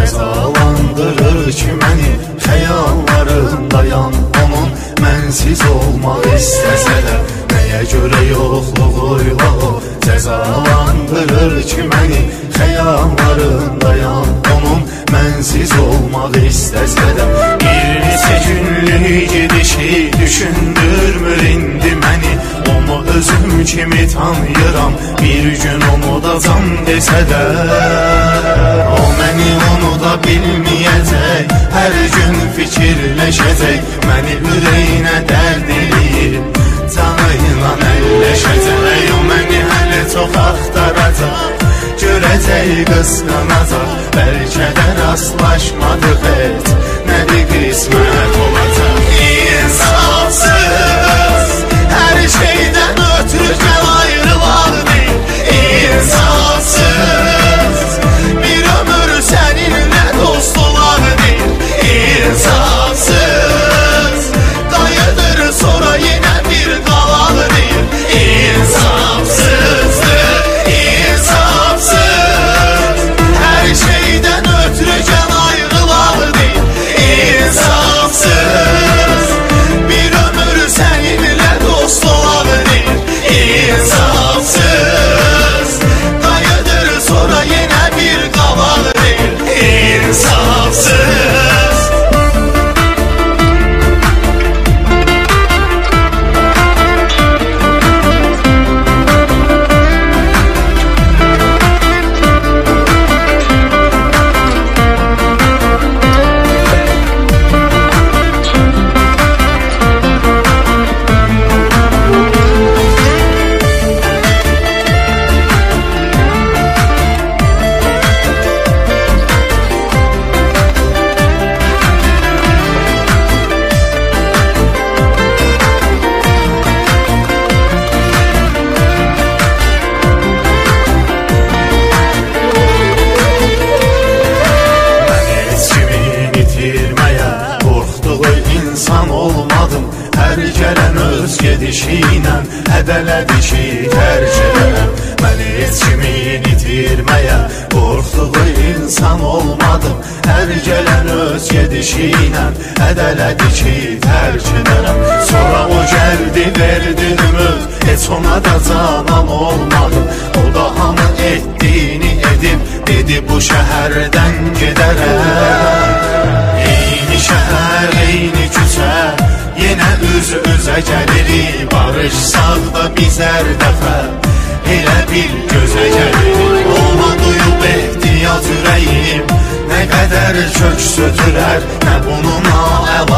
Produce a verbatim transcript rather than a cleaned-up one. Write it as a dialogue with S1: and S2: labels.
S1: Cəzalandırır ki məni xəyallarındayan, onun mənsiz olmaq istəsə də nəyə görə yoxluğuyla o cəzalandırır ki məni xəyallarındayan, onun mənsiz olmaq istəsə də bir neçə günlük gedişi düşündürmür indi məni, onu özüm kimi tanıyıram, bir gün unudacam desə də o məni unuda bilməyəcək, hər gün fikirləşəcək, məni ürəyinə dərd eləyir, canıyla əlləşəcək, o məni hələ çox axtaracaq, görəcək, qısqanacaq, bəlkə də rastlaşmadıq heç, nədir qismət olacaq. İnsafsız, hər şeydən ötürü gəl ayrılaq deyil, insafsız, bir ömür səninlə dost olaq deyil, insafsız, dayıdır sonra yenə bir qalaq deyil, insafsızdır, insafsız, hər şeydən ötürü gəl ayrılaq deyil, insafsız, bir ömür səninlə dost olaq deyil, insafsız, dayıdır sonra yenə bir qalaq deyil, insafsız. Hər gələn öz gedişinə hədələdi ki, tərk edərəm. Mən heç kimin itirməyə qorxduğu insan olmadım. Hər gələn öz gedişinə hədələdi ki, tərk edərəm. Sonra o gəldi, verdi ümid, heç ona da canan olmadım. O da hamı etdiyini edib, dedi bu şəhərdən gedərəm. Eyni şəhər, eyni küçə, yenə üz-üzə gəlirik, barışsaq da bizər dəfə, elə bir gözə gəlirik. Ona duyub ehtiyac ürəyim, nə qədər kök sötürər, nə bunun əla